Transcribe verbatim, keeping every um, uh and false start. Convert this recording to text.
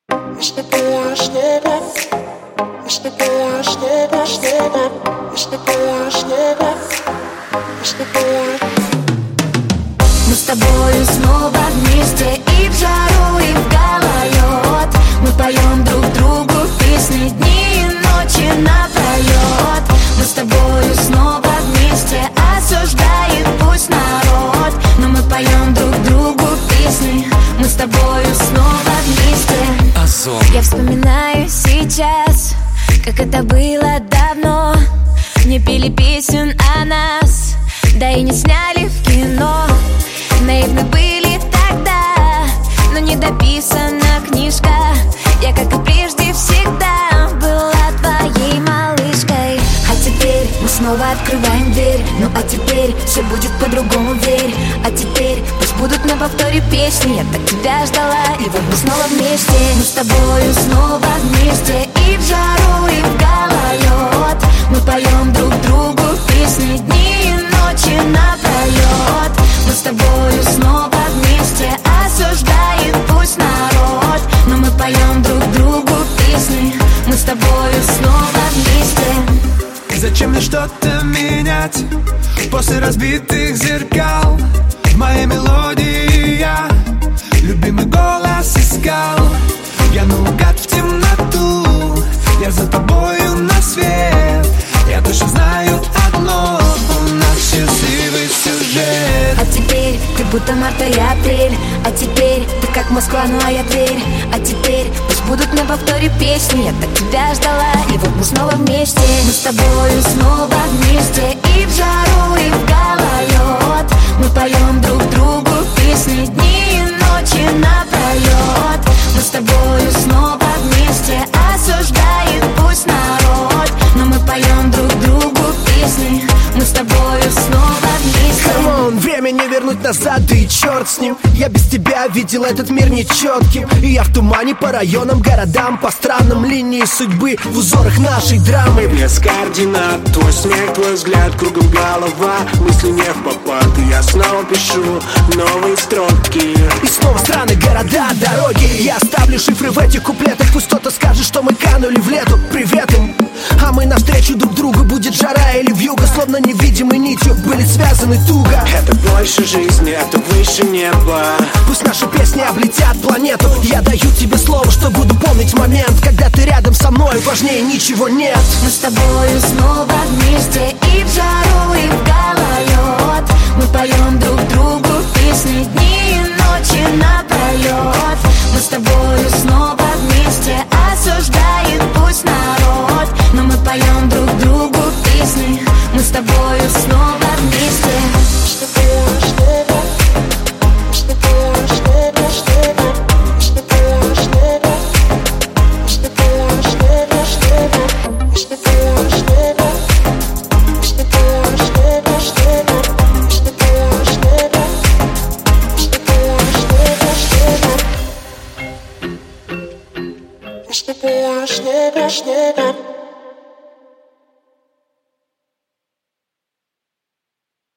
Если было снега, если было снега, снега, если было снега, если было. Мы с тобою снова вместе и в жару, и в гололед. Мы поем друг другу песни дни и ночи напролет. Мы с тобою снова вместе, осуждает пусть народ, но мы поем друг другу песни. Мы с тобою снова вместе. Озон. Я вспоминаю сейчас, как это было давно. Не пели песен о нас, да и не сняли в кино. Наивны были тогда, но не дописана книжка. Я, как и прежде, всегда была твоей малышкой. А теперь мы снова открываем дверь. Ну а теперь все будет по-другому, верь. А теперь пусть будут на повторе песни. Я так тебя ждала, и вот мы снова вместе. Мы с тобою снова вместе и в жару, и в гололед. Мы поем друг другу песни дни и ночи напролет. Мы с тобою снова вместе, осуждает пусть народ, но мы поем друг другу песни. Мы с тобою снова вместе. Зачем мне что-то менять после разбитых зеркал? В моей мелодии я любимый голос искал. Я наугад в темноту, я за тобою на свет. Я точно знаю одно, у нас счастливый сюжет. А теперь ты будто март и апрель. А теперь ты как Москва, ну а я Тверь. А теперь пусть будут на повторе песни. Я так тебя ждала, и вот мы снова вместе. Мы с тобою снова вместе и в жару, и в гололед. Мы поем друг другу песни дни и ночи напролет. Мы с тобою снова вместе, осуждает пусть народ, но мы поем друг другу песни. Мы с тобою снова вместе. Камон, время не вернуть назад, да и черт с ним. Я без тебя видел этот мир нечетким. И я в тумане по районам, городам, по странам, линии судьбы в узорах нашей драмы. Без координат, твой смех, твой взгляд, кругом голова. Мысли не в попад, и я снова пишу новые строки. И снова страны, города, дороги. Я оставлю шифры в этих куплетах. Пусть кто-то скажет, что мы канули в лету. Привет им. А мы навстречу друг другу, будет жара или вьюга. Словно невидимой нитью были связаны туго. Это больше жизни, это выше неба. Пусть наши песни облетят планету. Я даю тебе слово, что буду помнить момент, когда ты рядом со мной, важнее ничего нет. Мы с тобою снова вместе и в жару, и в гололед. Мы поем друг другу песни дни и ночи напролет. Мы с тобою снова вместе, осуждает пусть народ, но мы поем друг другу песни. Мы с тобою снова вместе. Если было снега, если было снега, снега, если было снега, если было снега, снега, если было снега, если было снега, снега, если было снега, если было снега, снега, если было снега, снега.